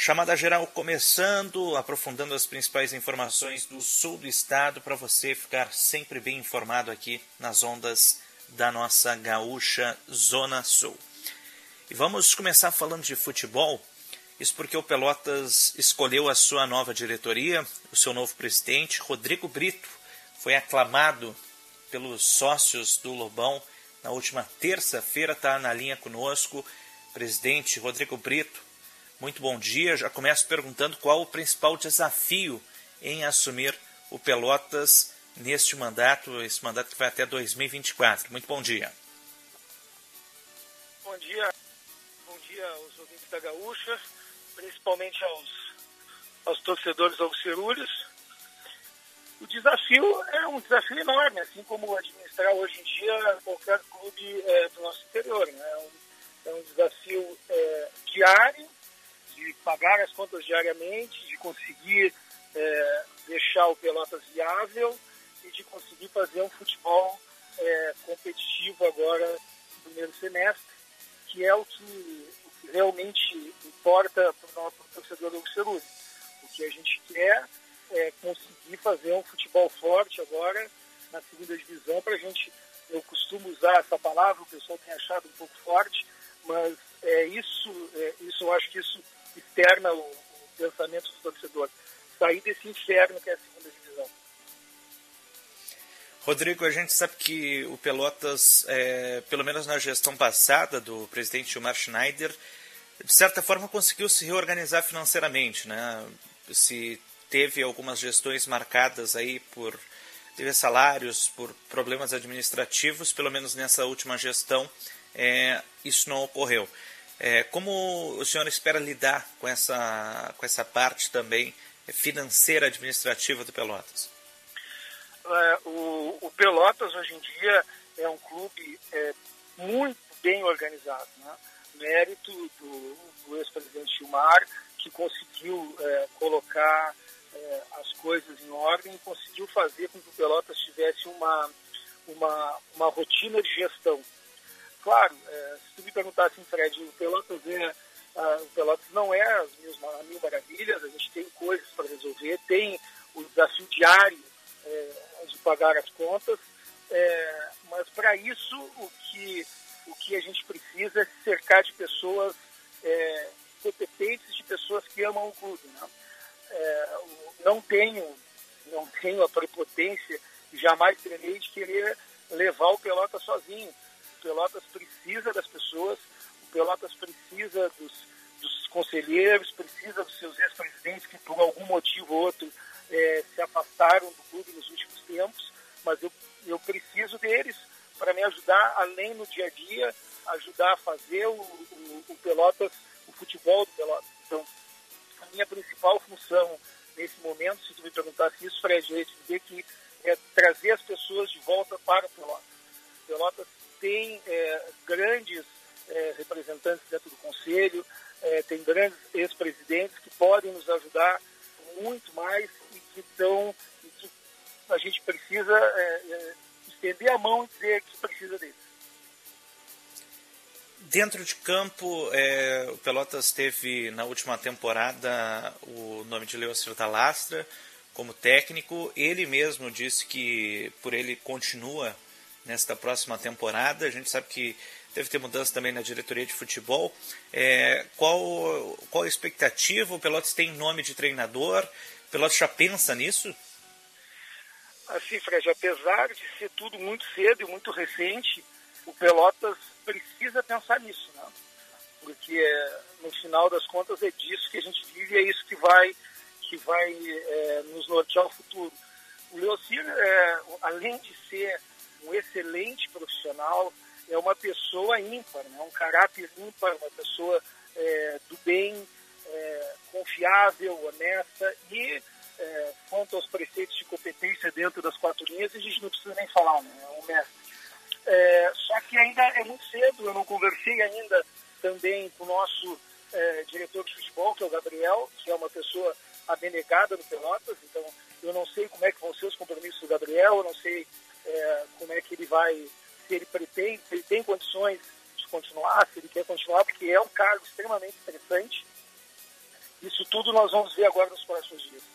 Chamada geral começando, aprofundando as principais informações do sul do estado para você ficar sempre bem informado aqui nas ondas da nossa gaúcha Zona Sul. E vamos começar falando de futebol, isso porque o Pelotas escolheu a sua nova diretoria, o seu novo presidente, Rodrigo Brito, foi aclamado pelos sócios do Lobão na última terça-feira, está na linha conosco, presidente Rodrigo Brito. Muito bom dia, já começo perguntando qual o principal desafio em assumir o Pelotas neste mandato, esse mandato que vai até 2024. Muito bom dia. Bom dia aos ouvintes da Gaúcha, principalmente aos torcedores alvicerulhos. O desafio é um desafio enorme, assim como administrar hoje em dia qualquer clube do nosso interior, né? É um desafio diário, de pagar as contas diariamente, de conseguir deixar o Pelotas viável e de conseguir fazer um futebol competitivo agora no primeiro semestre, que é o que realmente importa para o nosso torcedor do Alvicerulho. O que a gente quer é conseguir fazer um futebol forte agora na segunda divisão para a gente, eu costumo usar essa palavra, o pessoal tem achado um pouco forte, mas isso eu acho que isso externa o pensamento do torcedor. Sair desse inferno que é a segunda divisão. Rodrigo, a gente sabe que o Pelotas, pelo menos na gestão passada do presidente Gilmar Schneider, de certa forma conseguiu se reorganizar financeiramente, né? Se teve algumas gestões marcadas aí por salários, por problemas administrativos, pelo menos nessa última gestão, isso não ocorreu. Como o senhor espera lidar com essa parte também financeira, administrativa do Pelotas? O Pelotas hoje em dia é um clube muito bem organizado, né? Mérito do ex-presidente Gilmar, que conseguiu colocar as coisas em ordem e conseguiu fazer com que o Pelotas tivesse uma rotina de gestão. Claro, se tu me perguntar assim, Fred, o Pelotas não é as mil maravilhas, a gente tem coisas para resolver, tem o desafio diário de pagar as contas, mas para isso o que a gente precisa é se cercar de pessoas competentes, de pessoas que amam o clube, né? Não tenho a prepotência e jamais terei de querer levar o Pelotas sozinho. O Pelotas precisa das pessoas, o Pelotas precisa dos conselheiros, precisa dos seus ex-presidentes que por algum motivo ou outro se afastaram do clube nos últimos tempos, mas eu preciso deles para me ajudar, além no dia a dia, ajudar a fazer o Pelotas, o futebol do Pelotas. Então, a minha principal função nesse momento, se tu me perguntasse isso, Fred, eu ia te dizer que é trazer as pessoas de volta para o Pelotas. O Pelotas tem grandes representantes dentro do conselho, tem grandes ex-presidentes que podem nos ajudar muito mais e que a gente precisa estender a mão e dizer que precisa deles. Dentro de campo, o Pelotas teve na última temporada o nome de Leocir Talastra como técnico. Ele mesmo disse que por ele continua nesta próxima temporada. A gente sabe que deve ter mudança também na diretoria de futebol. Qual a expectativa? O Pelotas tem nome de treinador? O Pelotas já pensa nisso? Assim, Fred, apesar de ser tudo muito cedo e muito recente, o Pelotas precisa pensar nisso, né? Porque no final das contas é disso que a gente vive e é isso que vai nos nortear o futuro. O Leocir, além de ser um excelente profissional, é uma pessoa ímpar, né? Um caráter ímpar, uma pessoa do bem, confiável, honesta e quanto aos preceitos de competência dentro das quatro linhas, a gente não precisa nem falar, né? É um mestre. Só que ainda é muito cedo, eu não conversei ainda também com o nosso diretor de futebol, que é o Gabriel, que é uma pessoa abnegada no Pelotas, então eu não sei como é que vão ser os compromissos do Gabriel, eu não sei como é que ele vai, se ele pretende, se ele tem condições de continuar, se ele quer continuar, porque é um cargo extremamente interessante Isso tudo nós vamos ver agora nos próximos dias.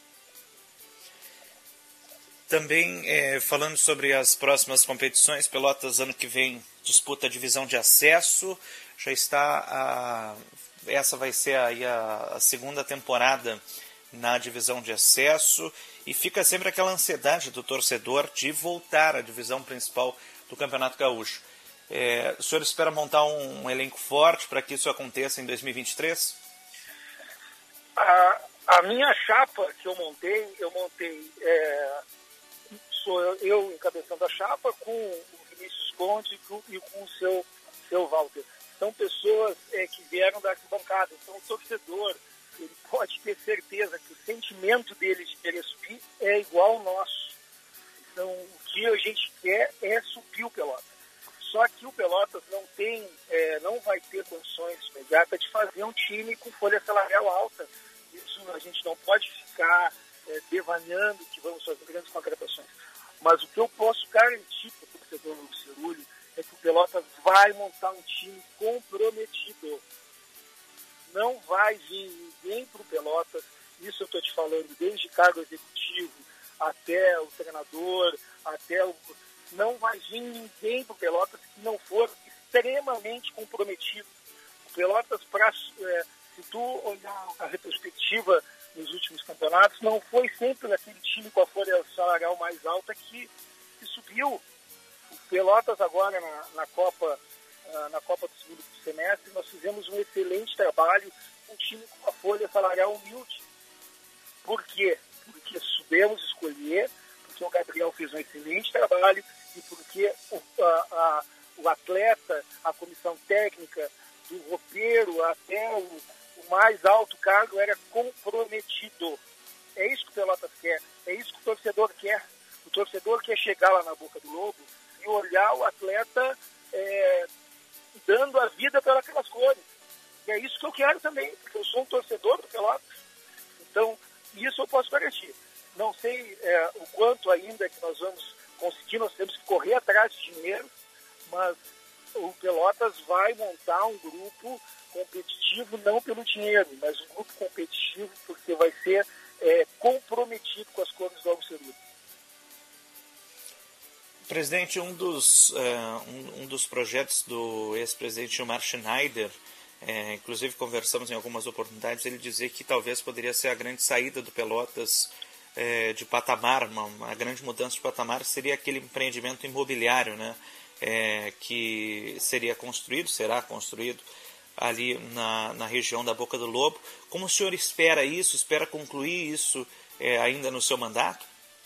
Também falando sobre as próximas competições, Pelotas ano que vem disputa a divisão de acesso, já está essa vai ser aí a segunda temporada na divisão de acesso e fica sempre aquela ansiedade do torcedor de voltar à divisão principal do Campeonato Gaúcho. O senhor espera montar um elenco forte para que isso aconteça em 2023? A minha chapa que eu montei sou eu encabeçando a chapa com o Vinícius Conde e com o seu Walter. São pessoas que vieram da arquibancada, então o torcedor ele pode ter certeza que o sentimento deles de querer subir é igual ao nosso. Então o que a gente quer é subir o Pelotas. Só que o Pelotas não vai ter condições imediatas de fazer um time com folha salarial alta. Isso a gente não pode ficar devaneando que vamos fazer grandes contratações. Mas o que eu posso garantir para o torcedor do Cerulho é que o Pelotas vai montar um time comprometido. Não vai vir ninguém para o Pelotas, isso eu estou te falando, desde cargo executivo até o treinador, não vai vir ninguém para o Pelotas que não for extremamente comprometido. O Pelotas, se tu olhar a retrospectiva nos últimos campeonatos, não foi sempre naquele time com a folha salarial mais alta que subiu. O Pelotas agora na Copa do segundo semestre, nós fizemos um excelente trabalho com um time com a folha salarial humilde. Por quê? Porque soubemos escolher, porque o Gabriel fez um excelente trabalho e porque o atleta, a comissão técnica, do roupeiro até o mais alto cargo era comprometido. É isso que o Pelotas quer, é isso que o torcedor quer. O torcedor quer chegar lá na boca do lobo e olhar o atleta dando a vida pelas cores. E é isso que eu quero também, porque eu sou um torcedor do Pelotas. Então, isso eu posso garantir. Não sei o quanto ainda que nós vamos conseguir, nós temos que correr atrás de dinheiro, mas o Pelotas vai montar um grupo competitivo não pelo dinheiro, mas um grupo competitivo porque vai ser comprometido com as cores do Alcerúlio. Presidente, um dos projetos do ex-presidente Gilmar Schneider, inclusive conversamos em algumas oportunidades, ele dizia que talvez poderia ser a grande saída do Pelotas de patamar, uma grande mudança de patamar seria aquele empreendimento imobiliário, né, que será construído ali na região da Boca do Lobo. Como o senhor espera isso? Espera concluir isso ainda no seu mandato?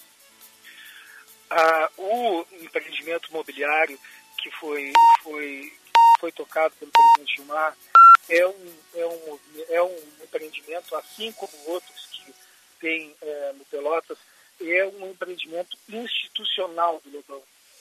O empreendimento imobiliário que foi tocado pelo presidente Gilmar é um empreendimento, assim como outros que tem no Pelotas, é um empreendimento institucional do Lobão.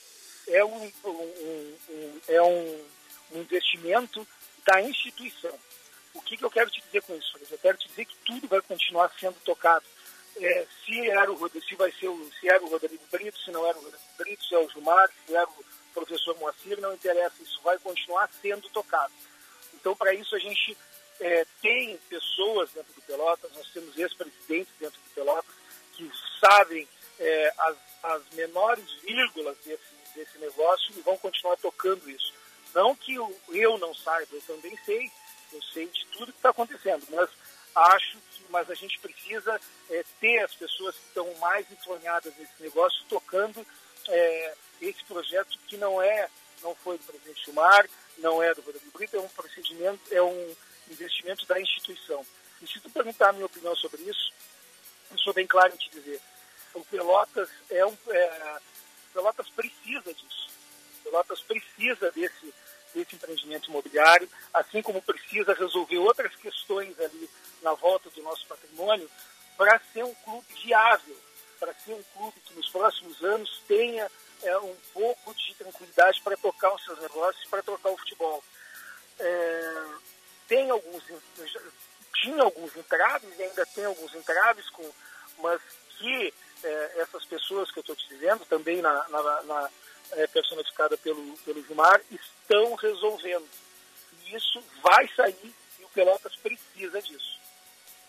É um investimento da instituição. O que eu quero te dizer com isso? Eu quero te dizer que tudo vai continuar sendo tocado. Se era o Rodrigo Brito, se não era o Rodrigo Brito, se é o Gilmar, se era o professor Moacir, não interessa, isso vai continuar sendo tocado. Então, para isso, a gente tem pessoas dentro do Pelotas, nós temos ex-presidentes dentro do Pelotas que sabem as menores vírgulas desse negócio e vão continuar tocando isso. Não que eu não saiba, eu também sei, eu sei de tudo que está acontecendo, mas a gente precisa ter as pessoas que estão mais influenciadas nesse negócio tocando esse projeto que não foi do presidente Gilmar, não é do Rodrigo Brito, é um investimento da instituição. E se tu perguntar a minha opinião sobre isso, eu sou bem claro em te dizer, o Pelotas Pelotas precisa disso. O Pelotas precisa desse empreendimento imobiliário, assim como precisa resolver outras questões ali na volta do nosso patrimônio, para ser um clube viável, para ser um clube que nos próximos anos tenha um pouco de tranquilidade para tocar os seus negócios, para tocar o futebol. Tinha alguns entraves, ainda tem alguns entraves, mas que essas pessoas que eu estou te dizendo, também personificada pelo Gilmar, estão resolvendo. E isso vai sair e o Pelotas precisa disso.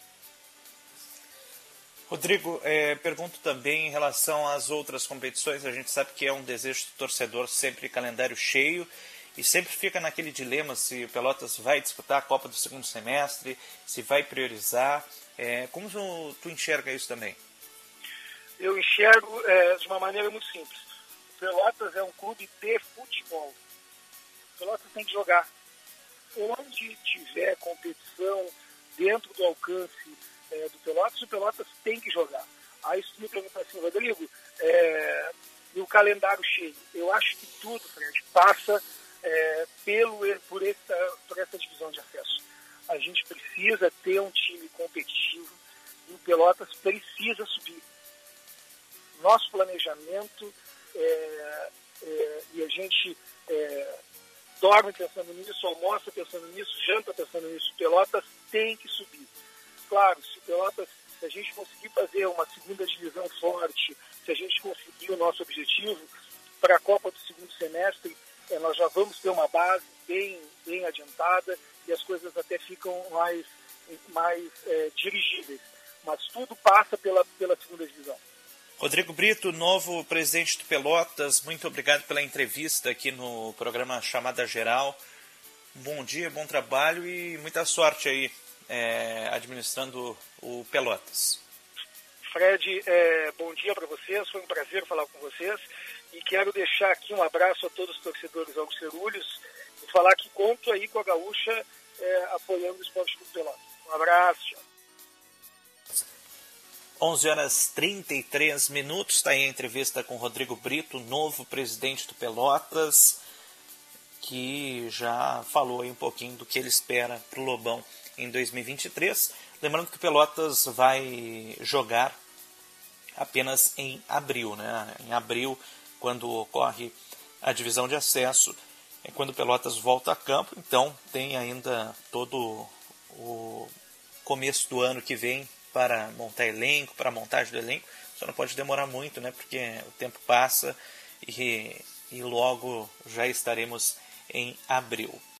Rodrigo, pergunto também em relação às outras competições. A gente sabe que é um desejo do torcedor sempre calendário cheio e sempre fica naquele dilema se o Pelotas vai disputar a Copa do segundo semestre, se vai priorizar. Como tu enxerga isso também? Eu enxergo de uma maneira muito simples. O Pelotas é um clube de futebol. O Pelotas tem que jogar. Onde tiver competição dentro do alcance do Pelotas, o Pelotas tem que jogar. Aí se tu me perguntar assim, Rodrigo, e o calendário cheio? Eu acho que tudo, Fred, passa por essa divisão de acesso. A gente precisa ter um time competitivo e o Pelotas precisa subir. Nosso planejamento e a gente dorme pensando nisso, almoça pensando nisso, janta pensando nisso. O Pelotas tem que subir. Claro, se a gente conseguir fazer uma segunda divisão forte, se a gente conseguir o nosso objetivo para a Copa do segundo semestre, nós já vamos ter uma base bem adiantada e as coisas até ficam mais dirigíveis. Mas tudo passa pela segunda divisão. Rodrigo Brito, novo presidente do Pelotas, muito obrigado pela entrevista aqui no programa Chamada Geral. Bom dia, bom trabalho e muita sorte aí administrando o Pelotas. Fred, bom dia para vocês, foi um prazer falar com vocês e quero deixar aqui um abraço a todos os torcedores alvicerulhos e falar que conto aí com a Gaúcha apoiando o Esporte Clube Pelotas. Um abraço, tchau. 11h33, está aí a entrevista com Rodrigo Brito, novo presidente do Pelotas, que já falou aí um pouquinho do que ele espera para o Lobão em 2023. Lembrando que o Pelotas vai jogar apenas em abril, né? Em abril, quando ocorre a divisão de acesso, é quando o Pelotas volta a campo, então tem ainda todo o começo do ano que vem para montar elenco, para a montagem do elenco. Só não pode demorar muito, né? Porque o tempo passa e logo já estaremos em abril.